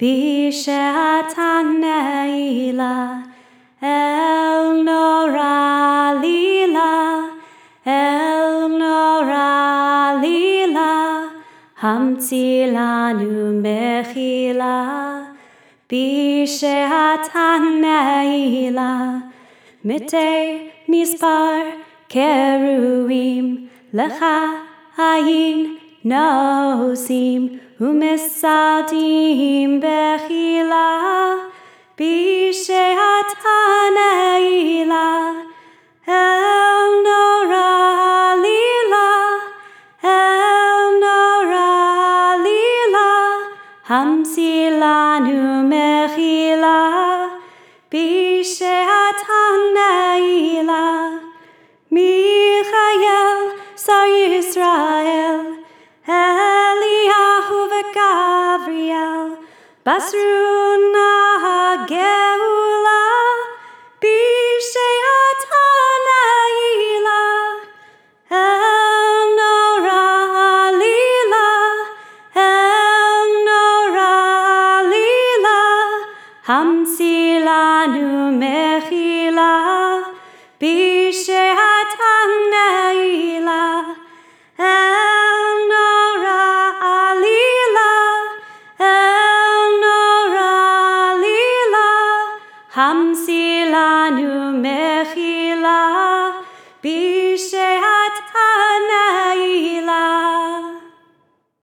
בשעת הנעילה, אל נורא לילה, אל נורא לילה, המציא לנו מחילה. בשעת הנעילה, מתי מספר קרובים, לך עין נושאים ומסעדים בחילה. בשעת הנעילה, אל נורא לילה, אל נורא לילה, המציא לנו מחילה. בשעת הנעילה, מיכאל שר ישראל, אליהו וגבריאל, בשרו נא הגר